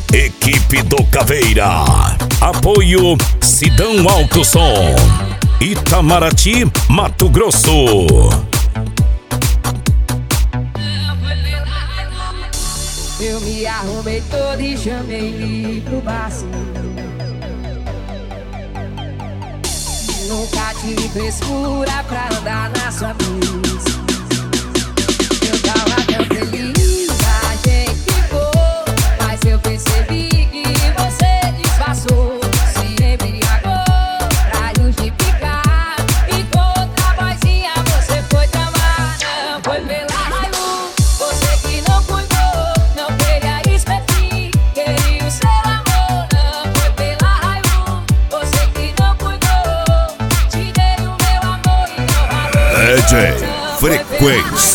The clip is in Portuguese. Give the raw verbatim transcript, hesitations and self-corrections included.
Equipe do Caveira. Apoio Sidão Alto Som. Itamaraty, Mato Grosso. Eu me arrumei todo e chamei pro barzinho. Nunca tive frescura pra andar na sua mesa. Eu tava tão feliz, a gente ficou, mas eu percebi que você disfarçou. Se embriagou pra justificar. E com outra vozinha você foi tramar. Não foi pela raiva, você que não cuidou. Não queria espetir, queria o seu amor. Não foi pela raiva, você que não cuidou. Te dei o meu amor e não valor. D J Frequência.